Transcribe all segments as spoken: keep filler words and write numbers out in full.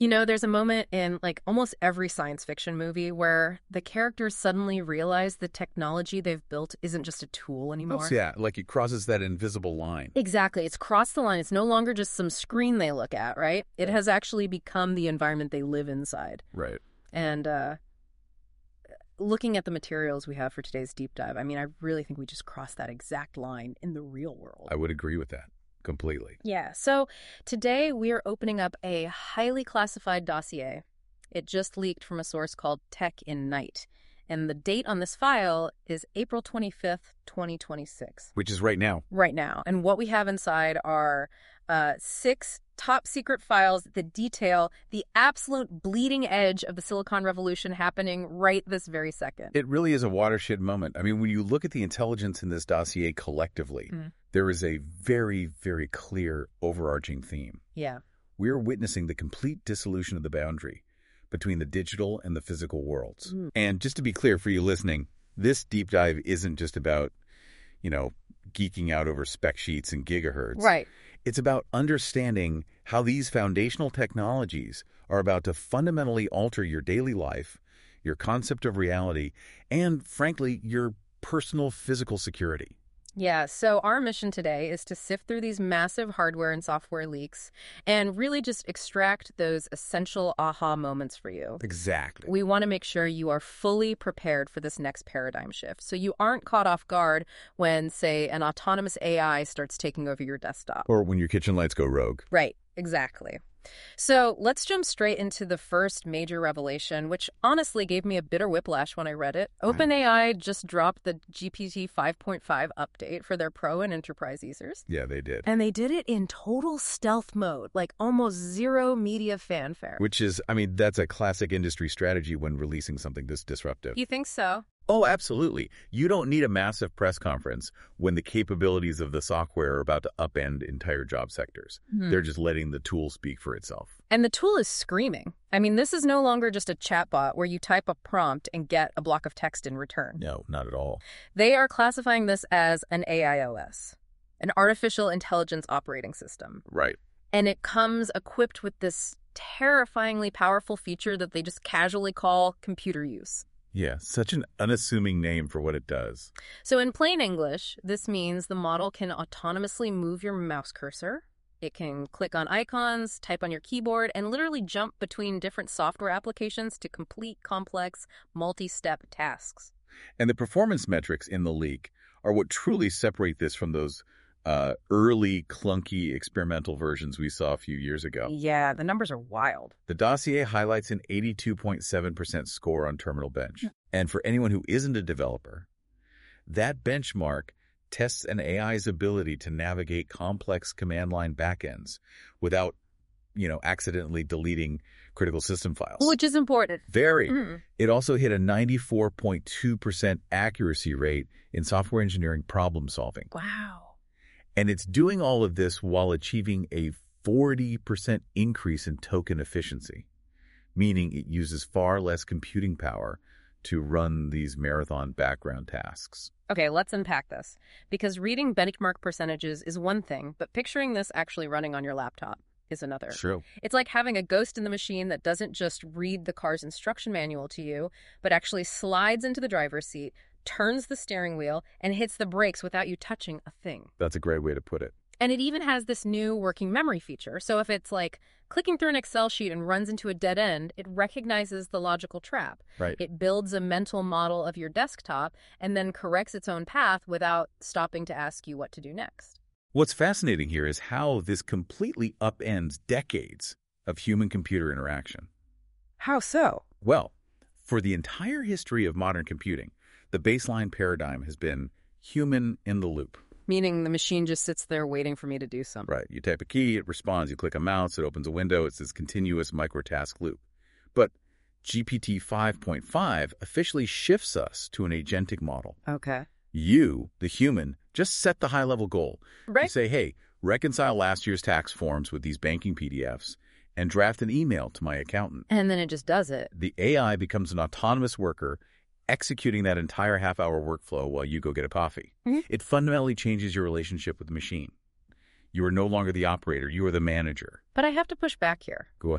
You know, there's a moment in like almost every science fiction movie where the characters suddenly realize the technology they've built isn't just a tool anymore. Oh, yeah, like it crosses that invisible line. Exactly. It's crossed the line. It's no longer just some screen they look at, right? It has actually become the environment they live inside. Right. And uh, looking at the materials we have for today's deep dive, I mean, I really think we just crossed that exact line in the real world. I would agree with that completely. Yeah. So today we are opening up a highly classified dossier. It just leaked from a source called Tech in Night. And the date on this file is April twenty-fifth, twenty twenty-six. Which is right now. Right now. And what we have inside are uh, six top secret files that detail the absolute bleeding edge of the Silicon Revolution happening right this very second. It really is a watershed moment. I mean, when you look at the intelligence in this dossier collectively, Mm. there is a very, very clear overarching theme. Yeah. We're witnessing the complete dissolution of the boundary between the digital and the physical worlds. Mm. And just to be clear for you listening, this deep dive isn't just about, you know, geeking out over spec sheets and gigahertz. Right. It's about understanding how these foundational technologies are about to fundamentally alter your daily life, your concept of reality, and, frankly, your personal physical security. Yeah, so our mission today is to sift through these massive hardware and software leaks and really just extract those essential aha moments for you. Exactly. We want to make sure you are fully prepared for this next paradigm shift, so you aren't caught off guard when, say, an autonomous A I starts taking over your desktop. Or when your kitchen lights go rogue. Right, exactly. So let's jump straight into the first major revelation, which honestly gave me a bitter whiplash when I read it. OpenAI just dropped the G P T five point five update for their Pro and Enterprise users. Yeah, they did. And they did it in total stealth mode, like almost zero media fanfare. Which is, I mean, that's a classic industry strategy when releasing something this disruptive. You think so? Oh, absolutely. You don't need a massive press conference when the capabilities of the software are about to upend entire job sectors. Hmm. They're just letting the tool speak for itself. And the tool is screaming. I mean, this is no longer just a chatbot where you type a prompt and get a block of text in return. No, not at all. They are classifying this as an A I O S, an artificial intelligence operating system. Right. And it comes equipped with this terrifyingly powerful feature that they just casually call computer use. Yeah, such an unassuming name for what it does. So in plain English, this means the model can autonomously move your mouse cursor. It can click on icons, type on your keyboard, and literally jump between different software applications to complete complex, multi-step tasks. And the performance metrics in the leak are what truly separate this from those uh, early, clunky experimental versions we saw a few years ago. Yeah, the numbers are wild. The dossier highlights an eighty-two point seven percent score on Terminal Bench. And for anyone who isn't a developer, that benchmark tests an A I's ability to navigate complex command line backends without, you know, accidentally deleting critical system files. Which is important. Very. Mm. It also hit a ninety-four point two percent accuracy rate in software engineering problem solving. Wow. And it's doing all of this while achieving a forty percent increase in token efficiency, meaning it uses far less computing power to run these marathon background tasks. Okay, let's unpack this. Because reading benchmark percentages is one thing, but picturing this actually running on your laptop is another. True. It's like having a ghost in the machine that doesn't just read the car's instruction manual to you, but actually slides into the driver's seat, turns the steering wheel, and hits the brakes without you touching a thing. That's a great way to put it. And it even has this new working memory feature. So if it's like clicking through an Excel sheet and runs into a dead end, it recognizes the logical trap. Right. It builds a mental model of your desktop and then corrects its own path without stopping to ask you what to do next. What's fascinating here is how this completely upends decades of human-computer interaction. How so? Well, for the entire history of modern computing, the baseline paradigm has been human in the loop. Meaning the machine just sits there waiting for me to do something. Right. You type a key, it responds. You click a mouse, it opens a window. It's this continuous microtask loop. But G P T five point five officially shifts us to an agentic model. Okay. You, the human, just set the high-level goal. Right. You say, hey, reconcile last year's tax forms with these banking P D Fs and draft an email to my accountant. And then it just does it. The A I becomes an autonomous worker executing that entire half-hour workflow while you go get a coffee. Mm-hmm. It fundamentally changes your relationship with the machine. You are no longer the operator. You are the manager. But I have to push back here. Go ahead.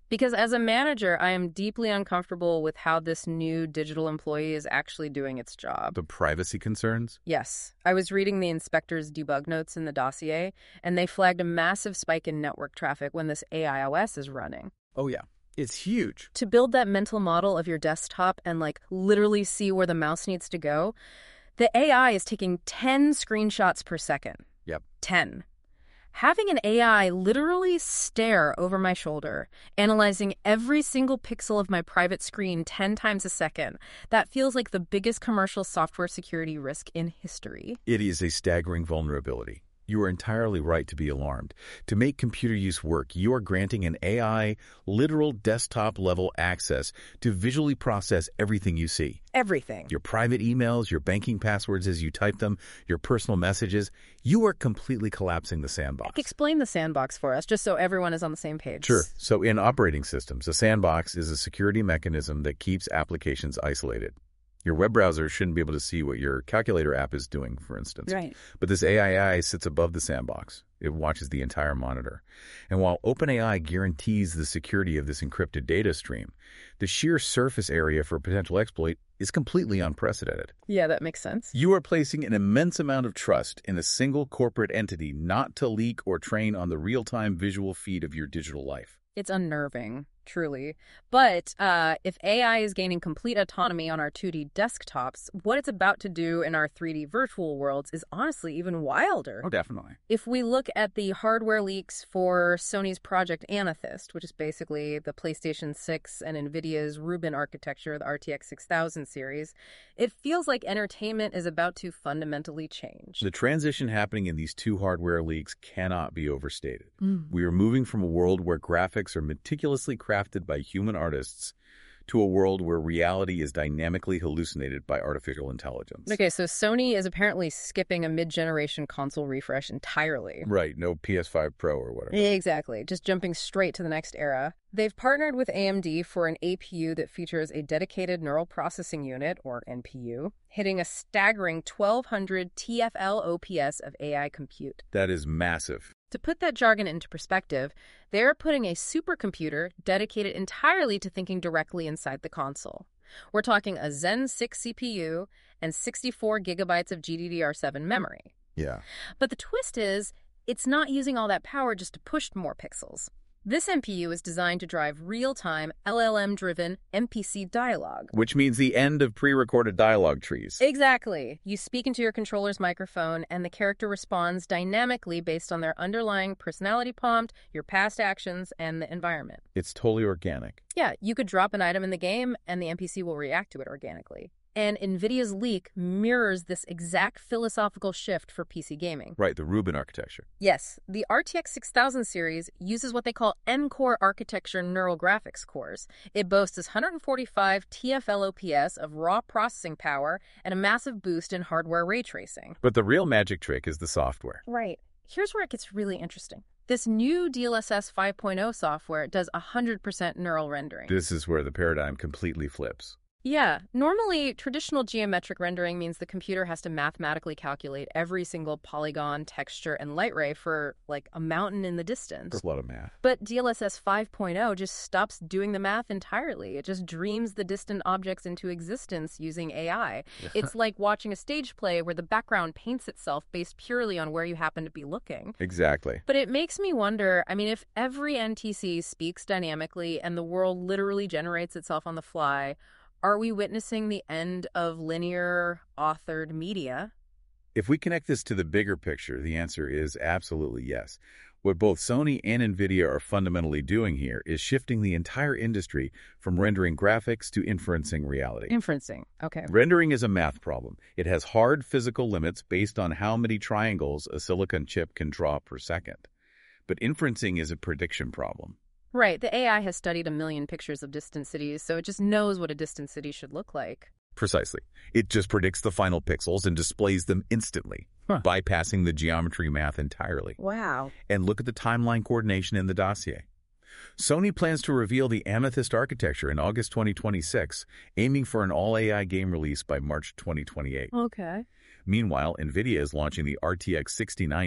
Because as a manager, I am deeply uncomfortable with how this new digital employee is actually doing its job. The privacy concerns? Yes. I was reading the inspector's debug notes in the dossier, and they flagged a massive spike in network traffic when this A I O S is running. Oh, yeah. It's huge. To build that mental model of your desktop and, like, literally see where the mouse needs to go, the A I is taking ten screenshots per second. Yep. ten. Having an A I literally stare over my shoulder, analyzing every single pixel of my private screen ten times a second, that feels like the biggest commercial software security risk in history. It is a staggering vulnerability. You are entirely right to be alarmed. To make computer use work, you are granting an A I literal desktop-level access to visually process everything you see. Everything. Your private emails, your banking passwords as you type them, your personal messages. You are completely collapsing the sandbox. Explain the sandbox for us, just so everyone is on the same page. Sure. So in operating systems, a sandbox is a security mechanism that keeps applications isolated. Your web browser shouldn't be able to see what your calculator app is doing, for instance. Right. But this A I sits above the sandbox. It watches the entire monitor. And while OpenAI guarantees the security of this encrypted data stream, the sheer surface area for potential exploit is completely unprecedented. Yeah, that makes sense. You are placing an immense amount of trust in a single corporate entity not to leak or train on the real-time visual feed of your digital life. It's unnerving, truly. But uh, if A I is gaining complete autonomy on our two D desktops, what it's about to do in our three D virtual worlds is honestly even wilder. Oh, definitely. If we look at the hardware leaks for Sony's Project Amethyst, which is basically the PlayStation six and NVIDIA's Rubin architecture, the R T X six thousand series, it feels like entertainment is about to fundamentally change. The transition happening in these two hardware leaks cannot be overstated. Mm. We are moving from a world where graphics are meticulously crafted by human artists to a world where reality is dynamically hallucinated by artificial intelligence. Okay, so Sony is apparently skipping a mid-generation console refresh entirely. Right, no P S five Pro or whatever. Exactly, just jumping straight to the next era. They've partnered with A M D for an A P U that features a dedicated neural processing unit, or N P U, hitting a staggering twelve hundred T F L O P S of A I compute. That is massive. To put that jargon into perspective, they're putting a supercomputer dedicated entirely to thinking directly inside the console. We're talking a Zen six C P U and sixty-four gigabytes of G D D R seven memory. Yeah. But the twist is, it's not using all that power just to push more pixels. This N P U is designed to drive real-time, L L M-driven N P C dialogue. Which means the end of pre-recorded dialogue trees. Exactly. You speak into your controller's microphone, and the character responds dynamically based on their underlying personality prompt, your past actions, and the environment. It's totally organic. Yeah, you could drop an item in the game, and the N P C will react to it organically. And NVIDIA's leak mirrors this exact philosophical shift for P C gaming. Right, the Rubin architecture. Yes, the R T X six thousand series uses what they call M-core architecture neural graphics cores. It boasts one hundred forty-five T F L O P S of raw processing power and a massive boost in hardware ray tracing. But the real magic trick is the software. Right. Here's where it gets really interesting. This new D L S S five point oh software does one hundred percent neural rendering. This is where the paradigm completely flips. Yeah, normally traditional geometric rendering means the computer has to mathematically calculate every single polygon, texture, and light ray for, like, a mountain in the distance. There's a lot of math. But D L S S five point oh just stops doing the math entirely. It just dreams the distant objects into existence using A I. It's like watching a stage play where the background paints itself based purely on where you happen to be looking. Exactly. But it makes me wonder, I mean, if every N T C speaks dynamically and the world literally generates itself on the fly, are we witnessing the end of linear authored media? If we connect this to the bigger picture, the answer is absolutely yes. What both Sony and NVIDIA are fundamentally doing here is shifting the entire industry from rendering graphics to inferencing reality. Inferencing, okay. Rendering is a math problem. It has hard physical limits based on how many triangles a silicon chip can draw per second. But inferencing is a prediction problem. Right. The A I has studied a million pictures of distant cities, so it just knows what a distant city should look like. Precisely. It just predicts the final pixels and displays them instantly, huh. bypassing the geometry math entirely. Wow. And look at the timeline coordination in the dossier. Sony plans to reveal the Amethyst architecture in August twenty twenty-six, aiming for an all-A I game release by March twenty twenty-eight. Okay. Meanwhile, NVIDIA is launching the R T X sixty ninety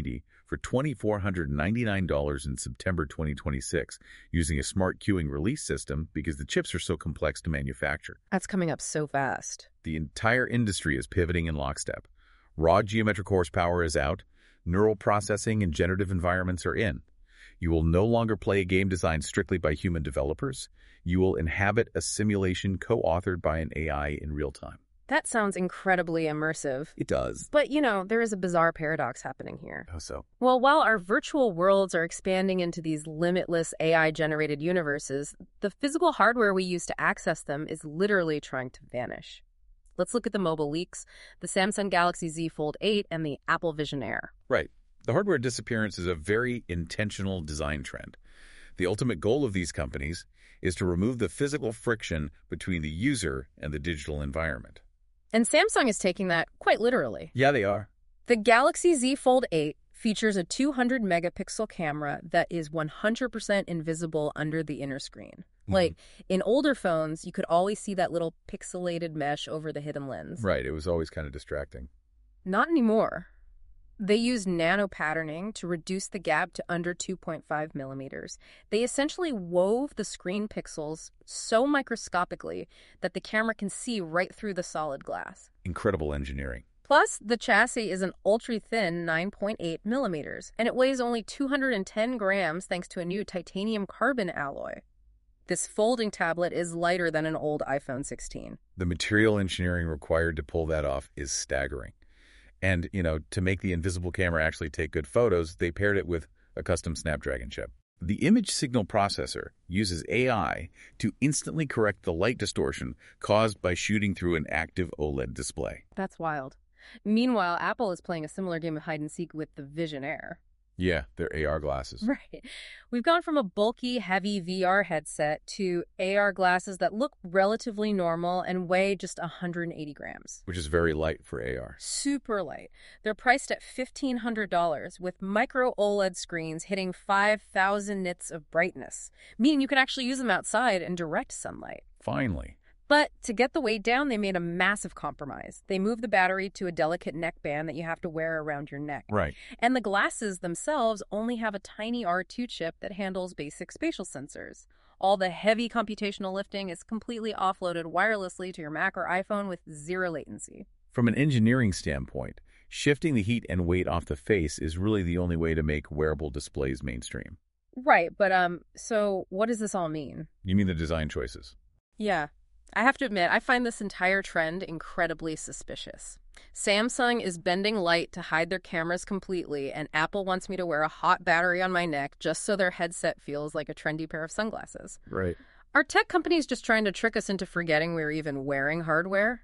for two thousand four hundred ninety-nine dollars in September twenty twenty-six using a smart queuing release system because the chips are so complex to manufacture. That's coming up so fast. The entire industry is pivoting in lockstep. Raw geometric horsepower is out. Neural processing and generative environments are in. You will no longer play a game designed strictly by human developers. You will inhabit a simulation co-authored by an A I in real time. That sounds incredibly immersive. It does. But, you know, there is a bizarre paradox happening here. How so? Well, while our virtual worlds are expanding into these limitless A I-generated universes, the physical hardware we use to access them is literally trying to vanish. Let's look at the mobile leaks, the Samsung Galaxy Z Fold eight and the Apple Vision Air. Right. The hardware disappearance is a very intentional design trend. The ultimate goal of these companies is to remove the physical friction between the user and the digital environment. And Samsung is taking that quite literally. Yeah, they are. The Galaxy Z Fold eight features a two hundred megapixel camera that is one hundred percent invisible under the inner screen. Mm-hmm. Like, in older phones, you could always see that little pixelated mesh over the hidden lens. Right, it was always kind of distracting. Not anymore. They use nano patterning to reduce the gap to under two point five millimeters. They essentially wove the screen pixels so microscopically that the camera can see right through the solid glass. Incredible engineering. Plus, the chassis is an ultra-thin nine point eight millimeters, and it weighs only two hundred ten grams thanks to a new titanium carbon alloy. This folding tablet is lighter than an old iPhone sixteen. The material engineering required to pull that off is staggering. And, you know, to make the invisible camera actually take good photos, they paired it with a custom Snapdragon chip. The image signal processor uses A I to instantly correct the light distortion caused by shooting through an active OLED display. That's wild. Meanwhile, Apple is playing a similar game of hide-and-seek with the Vision Air. Yeah, they're A R glasses. Right. We've gone from a bulky, heavy V R headset to A R glasses that look relatively normal and weigh just one hundred eighty grams. Which is very light for A R. Super light. They're priced at fifteen hundred dollars with micro OLED screens hitting five thousand nits of brightness, meaning you can actually use them outside in direct sunlight. Finally. But to get the weight down, they made a massive compromise. They moved the battery to a delicate neckband that you have to wear around your neck. Right. And the glasses themselves only have a tiny R two chip that handles basic spatial sensors. All the heavy computational lifting is completely offloaded wirelessly to your Mac or iPhone with zero latency. From an engineering standpoint, shifting the heat and weight off the face is really the only way to make wearable displays mainstream. Right, but um, so what does this all mean? You mean the design choices? Yeah. I have to admit, I find this entire trend incredibly suspicious. Samsung is bending light to hide their cameras completely, and Apple wants me to wear a hot battery on my neck just so their headset feels like a trendy pair of sunglasses. Right. Are tech companies just trying to trick us into forgetting we're even wearing hardware?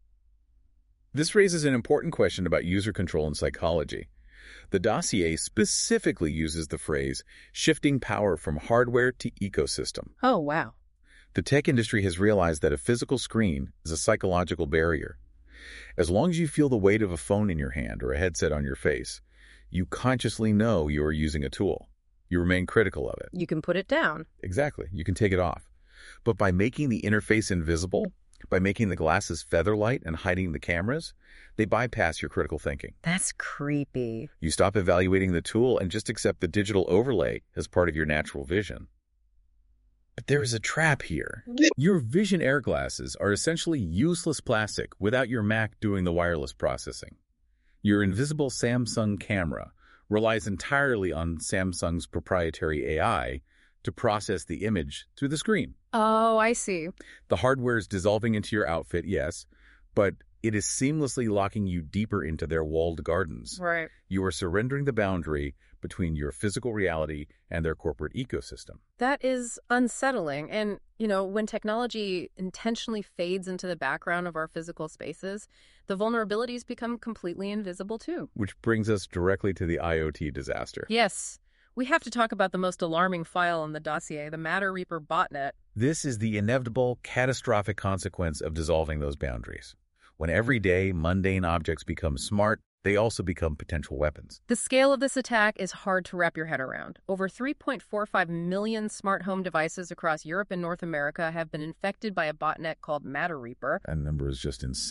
This raises an important question about user control and psychology. The dossier specifically uses the phrase, shifting power from hardware to ecosystem. Oh, wow. The tech industry has realized that a physical screen is a psychological barrier. As long as you feel the weight of a phone in your hand or a headset on your face, you consciously know you are using a tool. You remain critical of it. You can put it down. Exactly. You can take it off. But by making the interface invisible, by making the glasses feather-light and hiding the cameras, they bypass your critical thinking. That's creepy. You stop evaluating the tool and just accept the digital overlay as part of your natural vision. But there is a trap here. Your Vision Air glasses are essentially useless plastic without your Mac doing the wireless processing. Your invisible Samsung camera relies entirely on Samsung's proprietary A I to process the image through the screen. Oh, I see. The hardware is dissolving into your outfit, yes, but it is seamlessly locking you deeper into their walled gardens. Right. You are surrendering the boundary between your physical reality and their corporate ecosystem. That is unsettling. And, you know, when technology intentionally fades into the background of our physical spaces, the vulnerabilities become completely invisible too. Which brings us directly to the IoT disaster. Yes. We have to talk about the most alarming file in the dossier, the Matter Reaper botnet. This is the inevitable, catastrophic consequence of dissolving those boundaries. When everyday, mundane objects become smart, they also become potential weapons. The scale of this attack is hard to wrap your head around. Over three point four five million smart home devices across Europe and North America have been infected by a botnet called Matter Reaper. That number is just insane.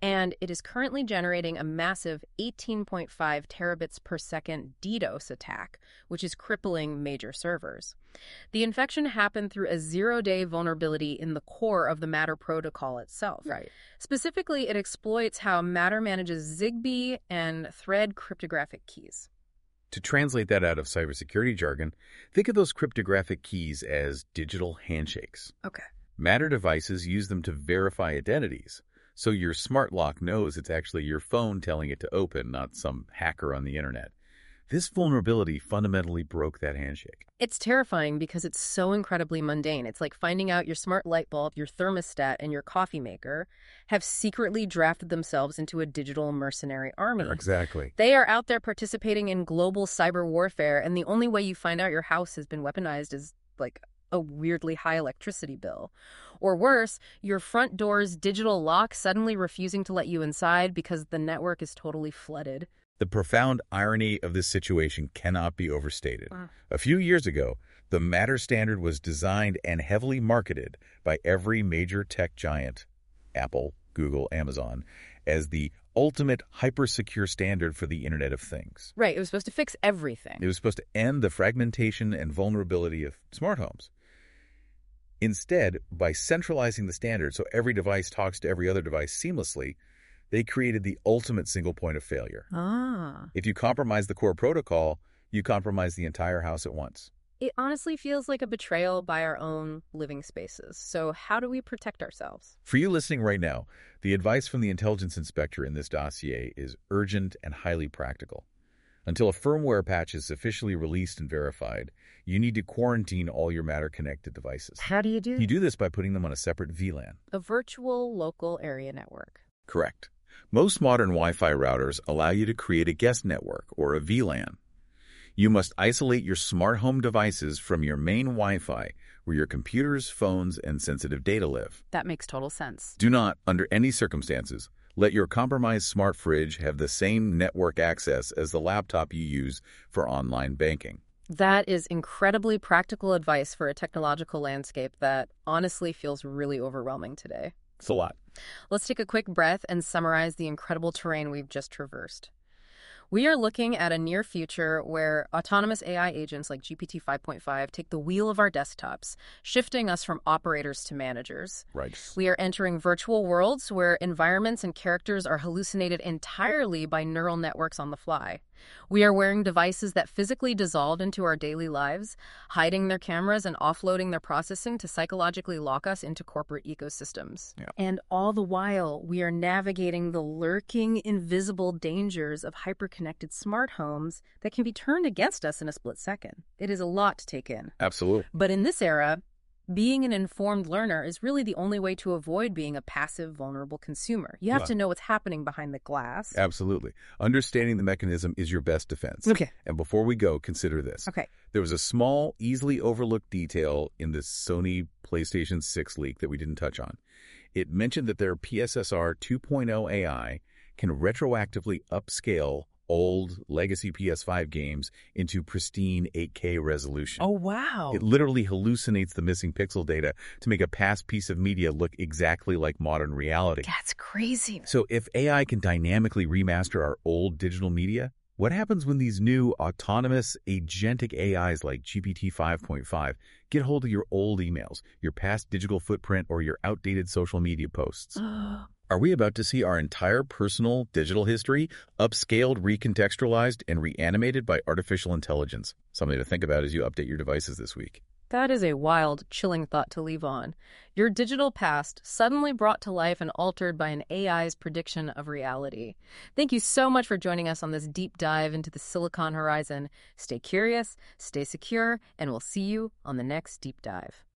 And it is currently generating a massive eighteen point five terabits per second DDoS attack, which is crippling major servers. The infection happened through a zero-day vulnerability in the core of the Matter protocol itself. Right. Specifically, it exploits how Matter manages Zigbee and Thread cryptographic keys. To translate that out of cybersecurity jargon, think of those cryptographic keys as digital handshakes. Okay. Matter devices use them to verify identities, so your smart lock knows it's actually your phone telling it to open, not some hacker on the internet. This vulnerability fundamentally broke that handshake. It's terrifying because it's so incredibly mundane. It's like finding out your smart light bulb, your thermostat, and your coffee maker have secretly drafted themselves into a digital mercenary army. Exactly. They are out there participating in global cyber warfare, and the only way you find out your house has been weaponized is, like, a weirdly high electricity bill. Or worse, your front door's digital lock suddenly refusing to let you inside because the network is totally flooded. The profound irony of this situation cannot be overstated. Wow. A few years ago, the Matter standard was designed and heavily marketed by every major tech giant, Apple, Google, Amazon, as the ultimate hyper-secure standard for the Internet of Things. Right, it was supposed to fix everything. It was supposed to end the fragmentation and vulnerability of smart homes. Instead, by centralizing the standard so every device talks to every other device seamlessly, they created the ultimate single point of failure. Ah. If you compromise the core protocol, you compromise the entire house at once. It honestly feels like a betrayal by our own living spaces. So how do we protect ourselves? For you listening right now, the advice from the intelligence inspector in this dossier is urgent and highly practical. Until a firmware patch is officially released and verified, you need to quarantine all your Matter-connected devices. How do you do You do this by putting them on a separate V LAN. A virtual local area network. Correct. Most modern Wi-Fi routers allow you to create a guest network, or a V LAN. You must isolate your smart home devices from your main Wi-Fi, where your computers, phones, and sensitive data live. That makes total sense. Do not, under any circumstances, let your compromised smart fridge have the same network access as the laptop you use for online banking. That is incredibly practical advice for a technological landscape that honestly feels really overwhelming today. It's a lot. Let's take a quick breath and summarize the incredible terrain we've just traversed. We are looking at a near future where autonomous A I agents like G P T five point five take the wheel of our desktops, shifting us from operators to managers. Right. We are entering virtual worlds where environments and characters are hallucinated entirely by neural networks on the fly. We are wearing devices that physically dissolve into our daily lives, hiding their cameras and offloading their processing to psychologically lock us into corporate ecosystems. Yeah. And all the while, we are navigating the lurking, invisible dangers of hyper-connected smart homes that can be turned against us in a split second. It is a lot to take in. Absolutely. But in this era, being an informed learner is really the only way to avoid being a passive, vulnerable consumer. You have Yeah. to know what's happening behind the glass. Absolutely. Understanding the mechanism is your best defense. Okay. And before we go, consider this. Okay. There was a small, easily overlooked detail in this Sony PlayStation six leak that we didn't touch on. It mentioned that their P S S R two point oh A I can retroactively upscale old legacy P S five games into pristine eight K resolution. Oh, wow. It literally hallucinates the missing pixel data to make a past piece of media look exactly like modern reality. That's crazy. So if A I can dynamically remaster our old digital media, what happens when these new autonomous agentic A Is like G P T five point five get hold of your old emails, your past digital footprint, or your outdated social media posts? Are we about to see our entire personal digital history upscaled, recontextualized, and reanimated by artificial intelligence? Something to think about as you update your devices this week. That is a wild, chilling thought to leave on. Your digital past suddenly brought to life and altered by an A I's prediction of reality. Thank you so much for joining us on this deep dive into the Silicon Horizon. Stay curious, stay secure, and we'll see you on the next deep dive.